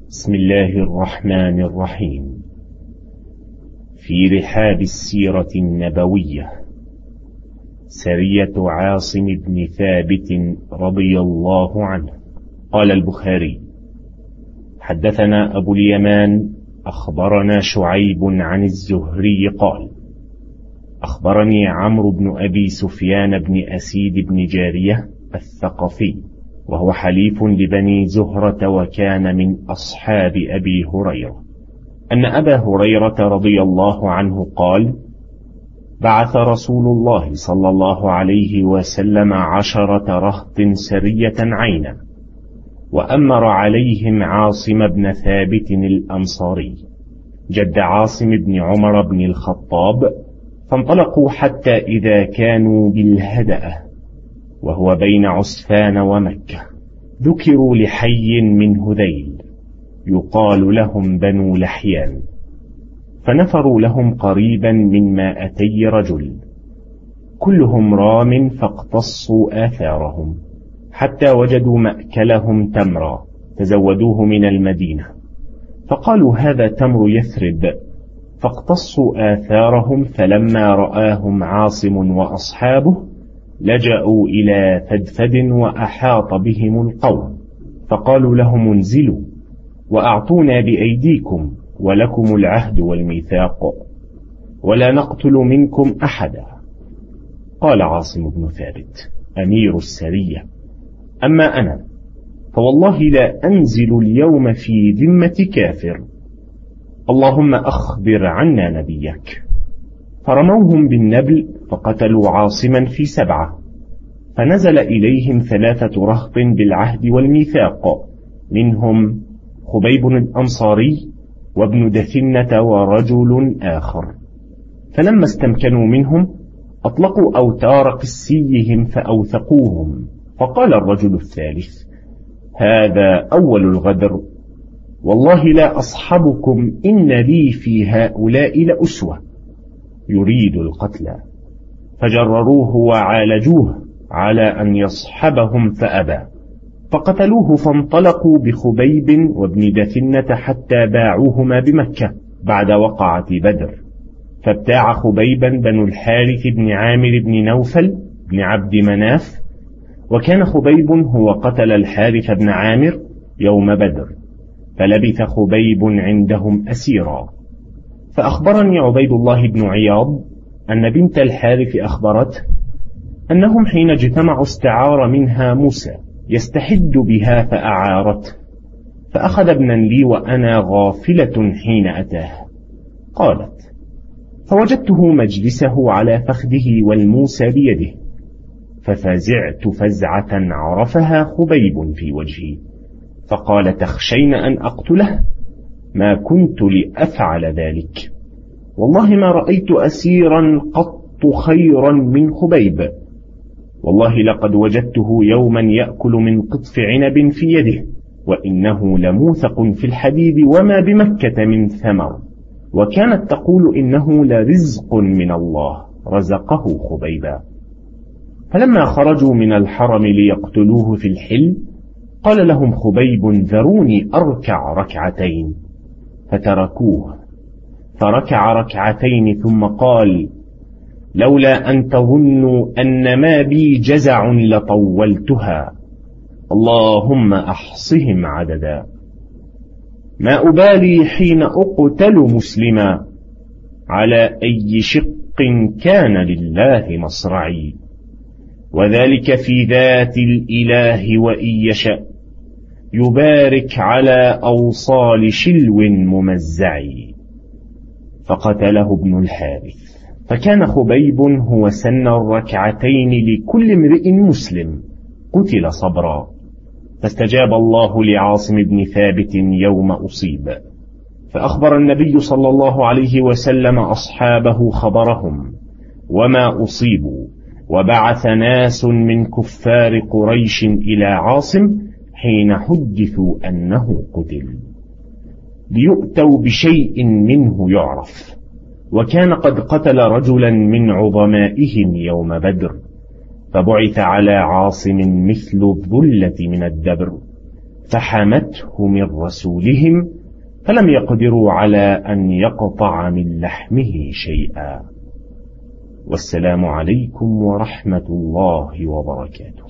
بسم الله الرحمن الرحيم. في رحاب السيرة النبوية سرية عاصم بن ثابت رضي الله عنه. قال البخاري: حدثنا أبو اليمان أخبرنا شعيب عن الزهري قال: أخبرني عمرو بن أبي سفيان بن أسيد بن جارية الثقفي، وهو حليف لبني زهرة وكان من أصحاب أبي هريرة، أن أبا هريرة رضي الله عنه قال: بعث رسول الله صلى الله عليه وسلم 10 رهط سرية عينا، وأمر عليهم عاصم بن ثابت الأنصاري جد عاصم بن عمر بن الخطاب، فانطلقوا حتى إذا كانوا بالهدأة وهو بين عسفان ومكة ذكروا لحي من هذيل يقال لهم بنو لحيان، فنفروا لهم قريبا من 200 رجل كلهم رام، فاقتصوا آثارهم حتى وجدوا مأكلهم تمرا تزودوه من المدينة، فقالوا هذا تمر يثرب، فاقتصوا آثارهم، فلما رآهم عاصم وأصحابه لجأوا إلى فدفد وأحاط بهم القوم، فقالوا لهم: انزلوا وأعطونا بأيديكم ولكم العهد والميثاق ولا نقتل منكم أحدا. قال عاصم بن ثابت أمير السرية: أما أنا فوالله لا أنزل اليوم في ذمة كافر، اللهم أخبر عنا نبيك. فرموهم بالنبل فقتلوا عاصما في 7، فنزل إليهم 3 رهط بالعهد والميثاق، منهم خبيب الأنصاري وابن دثنة ورجل آخر، فلما استمكنوا منهم أطلقوا أوتار قسيهم فأوثقوهم، فقال الرجل الثالث: هذا أول الغدر، والله لا أصحبكم، إن لي في هؤلاء لأسوة، يريد القتل. فجرروه وعالجوه على أن يصحبهم فأبى، فقتلوه، فانطلقوا بخبيب وابن دثنة حتى باعوهما بمكة بعد وقعة بدر، فابتاع خبيبا بنو الحارث بن عامر بن نوفل بن عبد مناف، وكان خبيب هو قتل الحارث بن عامر يوم بدر، فلبث خبيب عندهم أسيرا. فأخبرني عبيد الله بن عياض أن بنت الحارث أخبرته أنهم حين اجتمعوا استعار منها موسى يستحد بها فأعارته، فأخذ ابنا لي وأنا غافلة حين أتاه. قالت: فوجدته مجلسه على فخذه والموسى بيده، ففزعت فزعة عرفها خبيب في وجهي، فقال: تخشين أن أقتله؟ ما كنت لأفعل ذلك، والله ما رأيت أسيرا قط خيرا من خبيب، والله لقد وجدته يوما يأكل من قطف عنب في يده، وإنه لموثق في الحديد وما بمكة من ثمر، وكانت تقول إنه لرزق من الله رزقه خبيبا. فلما خرجوا من الحرم ليقتلوه في الحل قال لهم خبيب: ذروني أركع ركعتين، فتركوه، فركع ركعتين ثم قال: لولا أن تظنوا أن ما بي جزع لطولتها، اللهم أحصهم عددا، ما أبالي حين أقتل مسلما، على أي شق كان لله مصرعي، وذلك في ذات الإله، وإن يشأ يبارك على أوصال شلو ممزعي. فقتله ابن الحارث، فكان خبيب هو سن الركعتين لكل امرئ مسلم قتل صبرا، فاستجاب الله لعاصم بن ثابت يوم أصيب، فأخبر النبي صلى الله عليه وسلم أصحابه خبرهم وما أصيبوا، وبعث ناس من كفار قريش إلى عاصم حين حدثوا أنه قتل ليؤتوا بشيء منه يعرف، وكان قد قتل رجلا من عظمائهم يوم بدر، فبعث على عاصم مثل الظلة من الدبر، فحمته من رسولهم فلم يقدروا على أن يقطع من لحمه شيئا. والسلام عليكم ورحمة الله وبركاته.